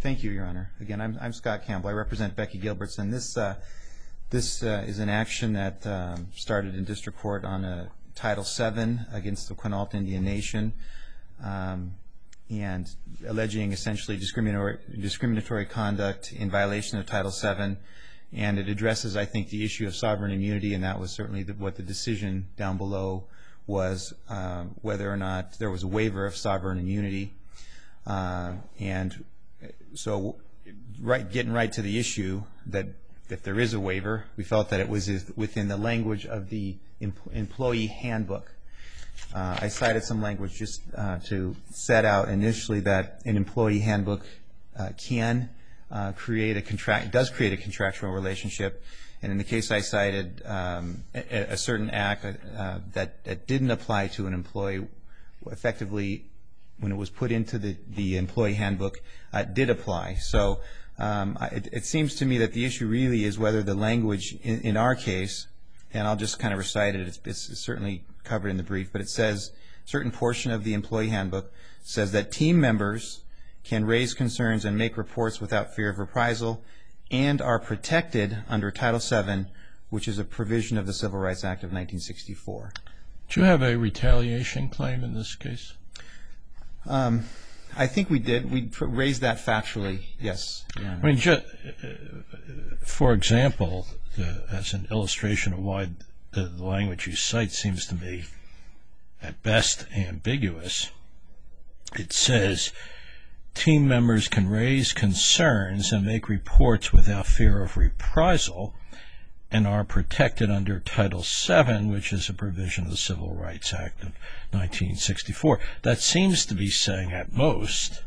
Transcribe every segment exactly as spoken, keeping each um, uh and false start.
Thank you, Your Honor. Again, I'm, I'm Scott Campbell. I represent Becky Gilbertson. This, uh, this uh, is an action that um, started in district court on a Title seven against the Quinault Indian Nation, um, and alleging essentially discriminatory, discriminatory conduct in violation of Title seven. And it addresses, I think, the issue of sovereign immunity, and that was certainly the, what the decision down below was, uh, whether or not there was a waiver of sovereign immunity. Uh, and so right, getting right to the issue, that if there is a waiver, we felt that it was within the language of the employee handbook. Uh, I cited some language just uh, to set out initially that an employee handbook uh, can uh, create a contract, does create a contractual relationship. And in the case I cited, um, a, a certain act uh, that, that didn't apply to an employee effectively when it was put into the, the employee handbook uh, did apply. So um, it, it seems to me that the issue really is whether the language in, in our case, and I'll just kind of recite it, it's, it's certainly covered in the brief, but it says a certain portion of the employee handbook says that team members can raise concerns and make reports without fear of reprisal and are protected under Title seven, which is a provision of the Civil Rights Act of nineteen sixty-four. Do you have a retaliation claim in this case? Um, I think we did. We raised that factually, yes. Yeah. I mean, just, uh, for example, uh, as an illustration of why the, the language you cite seems to me at best ambiguous, it says team members can raise concerns and make reports without fear of reprisal and are protected under Title seven, which is a provision of the Civil Rights Act of nineteen sixty-four. That seems to be saying at most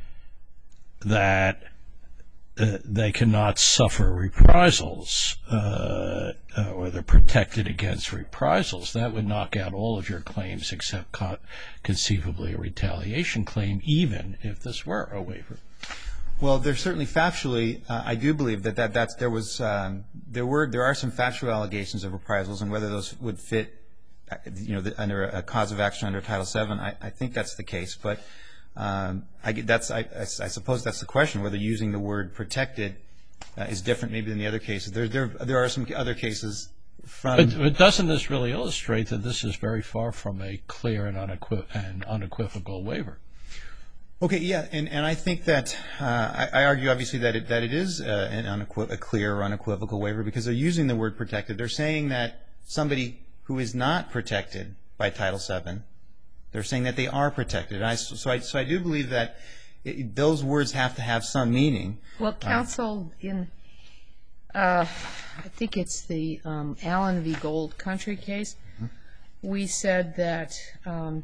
that uh, they cannot suffer reprisals uh, uh, or they're protected against reprisals. That would knock out all of your claims except co conceivably a retaliation claim, even if this were a waiver. Well, there's certainly factually, uh, I do believe that, that that's, there was, um, there were, there are some factual allegations of reprisals, and whether those would fit, you know, the, under a cause of action under Title seven, I, I think that's the case. But um, I get that's, I, I, I suppose that's the question, whether using the word protected uh, is different maybe than the other cases. There, there, there are some other cases from. But, but doesn't this really illustrate that this is very far from a clear and, unequi and unequivocal waiver? Okay, yeah, and, and I think that uh, I, I argue obviously that it, that it is uh, an unequi a clear or unequivocal waiver because they're using the word protected. They're saying that somebody who is not protected by Title seven, they're saying that they are protected. And I, so, I, so I do believe that it, those words have to have some meaning. Well, counsel, uh, in uh, I think it's the um, Allen v. Gold Country case, mm-hmm. we said that um,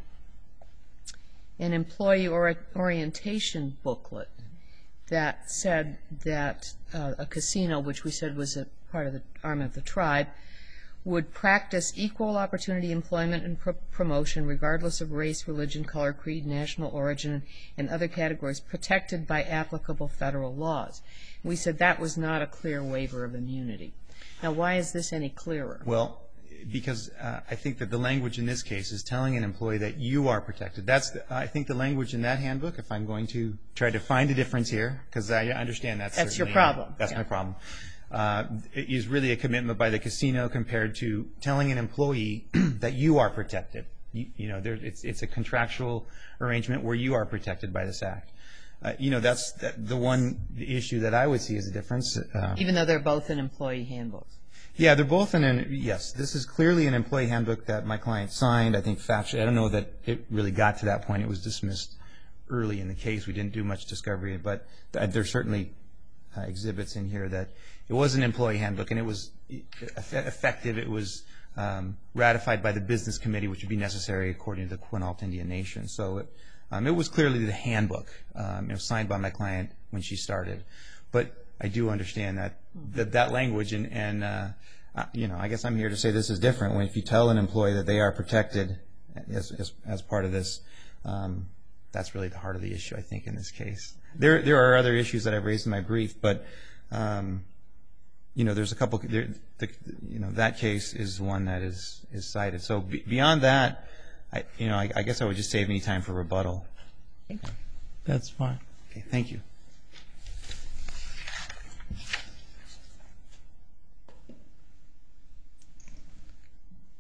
an employee or orientation booklet that said that uh, a casino, which we said was a part of the arm of the tribe, would practice equal opportunity employment and pro promotion regardless of race, religion, color, creed, national origin, and other categories protected by applicable federal laws. We said that was not a clear waiver of immunity. Now, why is this any clearer? Well, because uh, I think that the language in this case is telling an employee that you are protected. That's the, I think the language in that handbook, if I'm going to try to find a difference here, because I understand that's That's your problem. That's yeah. my problem. Uh, it is really a commitment by the casino compared to telling an employee that you are protected. You, you know, there, it's, it's a contractual arrangement where you are protected by this act. Uh, you know, that's that, the one issue that I would see as a difference. Uh, Even though they're both in employee handbooks. Yeah, they're both in an, yes, this is clearly an employee handbook that my client signed. I think factually, I don't know that it really got to that point. It was dismissed early in the case. We didn't do much discovery, but th there's certainly uh, exhibits in here that it was an employee handbook, and it was effective. It was um, ratified by the business committee, which would be necessary according to the Quinault Indian Nation. So it, um, it was clearly the handbook. Um, it was signed by my client when she started. But I do understand that that, that language, and, and uh, uh, you know, I guess I'm here to say this is different. When if you tell an employee that they are protected as, as, as part of this, um, that's really the heart of the issue, I think, in this case. There, there are other issues that I've raised in my brief, but um, you know, there's a couple. There, the, you know, that case is one that is is cited. So be, beyond that, I, you know, I, I guess I would just save any time for rebuttal. That's fine. Okay, thank you.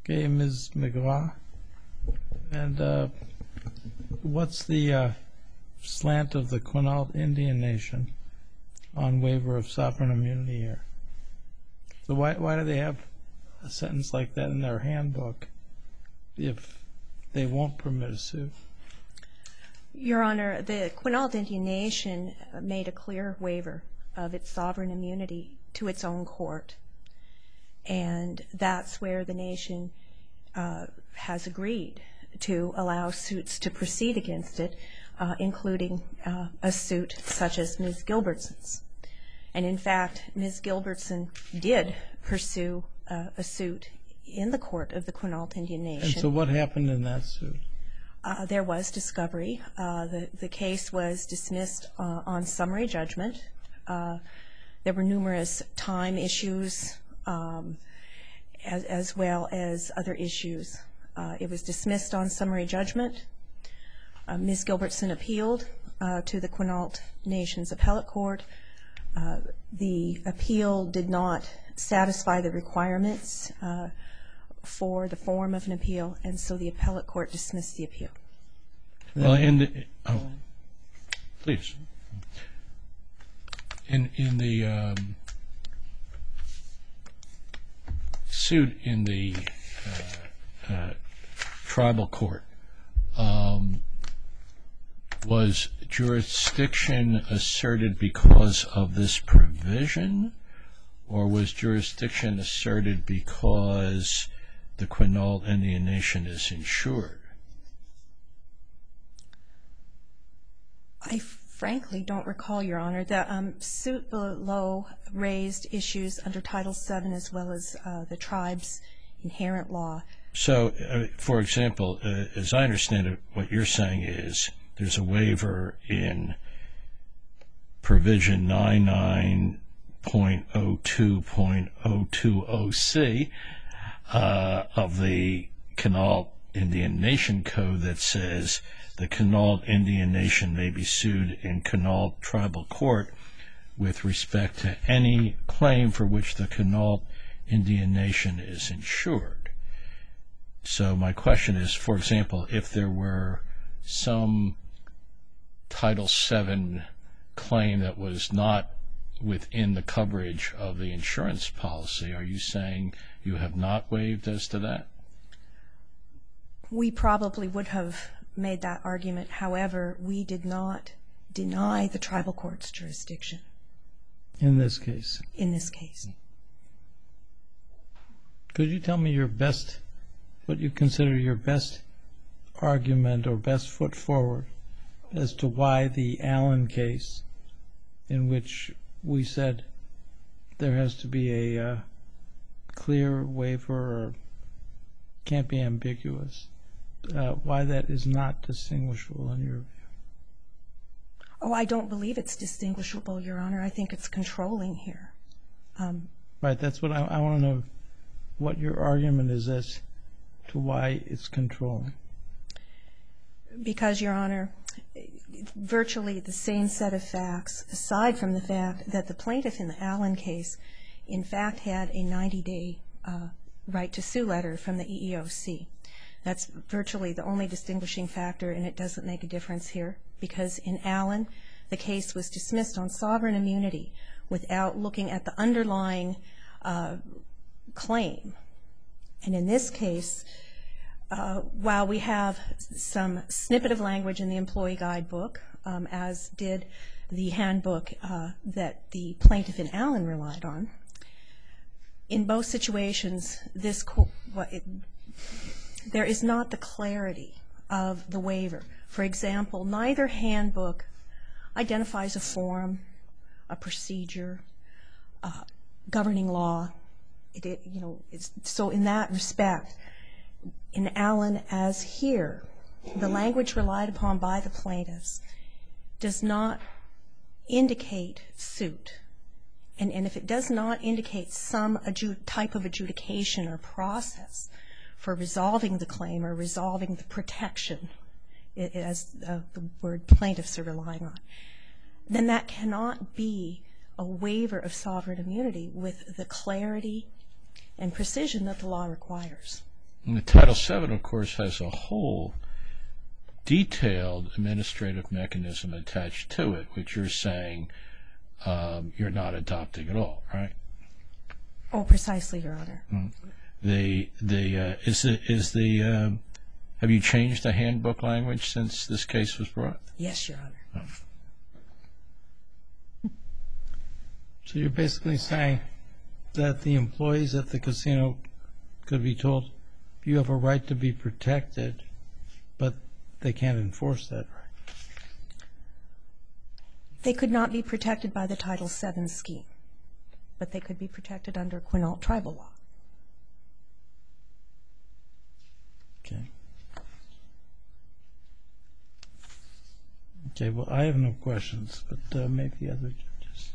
Okay, Miz McGraw. And uh, what's the uh, slant of the Quinault Indian Nation on waiver of sovereign immunity here? So why why do they have a sentence like that in their handbook if they won't permit a suit? Your Honor, the Quinault Indian Nation made a clear waiver of its sovereign immunity to its own court. And that's where the nation uh, has agreed to allow suits to proceed against it, uh, including uh, a suit such as Miz Gilbertson's. And in fact, Miz Gilbertson did pursue uh, a suit in the court of the Quinault Indian Nation. And so what happened in that suit? Uh, there was discovery. Uh, the, the case was dismissed uh, on summary judgment. Uh, there were numerous time issues um, as, as well as other issues. Uh, it was dismissed on summary judgment. Uh, Miz Gilbertson appealed uh, to the Quinault Nation's appellate court. Uh, the appeal did not satisfy the requirements uh, for the form of an appeal, and so the appellate court dismissed the appeal. Well, in the, oh, please. In in the um, suit in the uh, uh, tribal court, um, was jurisdiction asserted because of this provision, or was jurisdiction asserted because the Quinault Indian Nation is insured? I frankly don't recall, Your Honor. The um, suit below raised issues under Title seven as well as uh, the tribe's inherent law. So, uh, for example, uh, as I understand it, what you're saying is there's a waiver in provision ninety-nine point oh two point oh two oh C uh, of the Quinault Indian Nation Code that says the Quinault Indian Nation may be sued in Quinault Tribal Court with respect to any claim for which the Quinault Indian Nation is insured. So my question is, for example, if there were some Title seven claim that was not within the coverage of the insurance policy, are you saying you have not waived as to that? We probably would have made that argument. However, we did not deny the tribal court's jurisdiction. In this case? In this case. Could you tell me your best, what you consider your best argument or best foot forward as to why the Allen case, in which we said there has to be a uh, clear waiver or can't be ambiguous, uh, why that is not distinguishable in your view? Oh, I don't believe it's distinguishable, Your Honor. I think it's controlling here. Um, right, that's what I, I want to know, what your argument is as to why it's controlling. Because, Your Honor, virtually the same set of facts, aside from the fact that the plaintiff in the Allen case, in fact, had a ninety-day uh, right to sue letter from the E E O C. That's virtually the only distinguishing factor, and it doesn't make a difference here, because in Allen, the case was dismissed on sovereign immunity without looking at the underlying uh, claim. And in this case, uh, while we have some snippet of language in the employee guidebook, um, as did the handbook uh, that the plaintiff in Allen relied on, in both situations, this co what it, there is not the clarity of the waiver. For example, neither handbook identifies a form, a procedure, uh, governing law. It, it, you know, it's, so in that respect, in Allen as here, the language relied upon by the plaintiffs does not indicate suit. And, and if it does not indicate some type of adjudication or process for resolving the claim or resolving the protection, as uh, the word plaintiffs are relying on, then that cannot be a waiver of sovereign immunity with the clarity and precision that the law requires. And the Title seven, of course, has a whole detailed administrative mechanism attached to it, which you're saying um, you're not adopting at all, right? Oh, precisely, Your Honor. Mm. The the uh, is the is the um, have you changed the handbook language since this case was brought? Yes, Your Honor. Oh. So you're basically saying that the employees at the casino could be told, you have a right to be protected, but they can't enforce that right. They could not be protected by the Title seven scheme, but they could be protected under Quinault tribal law. Okay. Okay, well, I have no questions, but uh, maybe other judges.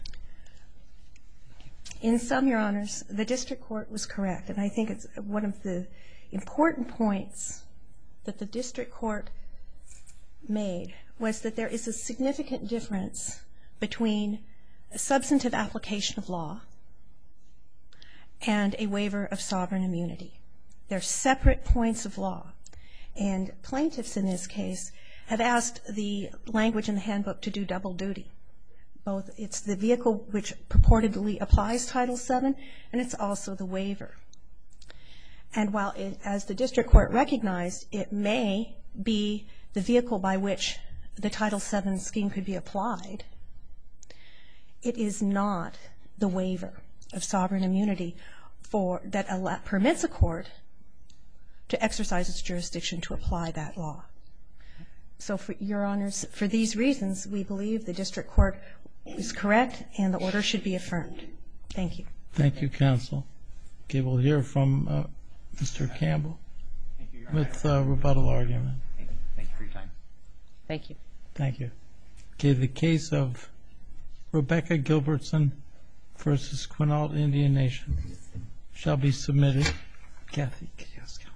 In sum, Your Honors, the district court was correct, and I think it's one of the important points that the district court made was that there is a significant difference between a substantive application of law and a waiver of sovereign immunity. They're separate points of law, and plaintiffs in this case have asked the language in the handbook to do double duty. Both it's the vehicle which purportedly applies Title seven, and it's also the waiver. And while, it, as the district court recognized, it may be the vehicle by which the Title seven scheme could be applied, it is not the waiver of sovereign immunity for, that allow, permits a court to exercise its jurisdiction to apply that law. So, for Your Honors, for these reasons, we believe the district court is correct and the order should be affirmed. Thank you. Thank you, counsel. Okay, we'll hear from uh, Mister Campbell Thank you, Your with uh, rebuttal argument. Thank you. Thank you for your time. Thank you. Thank you. Okay, the case of Rebecca Gilbertson versus Quinault Indian Nation shall be submitted. Kathy Kioska.